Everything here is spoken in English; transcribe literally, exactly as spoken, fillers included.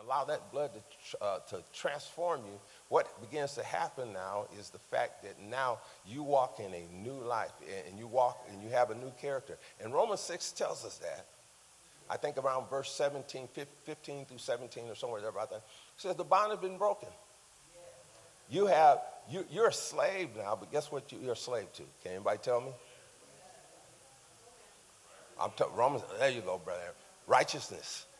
allow that blood to, uh, to transform you, what begins to happen now is the fact that now you walk in a new life, and you walk and you have a new character. And Romans six tells us that. I think around verse seventeen, fifteen through seventeen or somewhere there about that. It says the bond has been broken. You have, you, you're a slave now, but guess what you, you're a slave to? Can anybody tell me? I'm t- Romans, there you go, brother. Righteousness.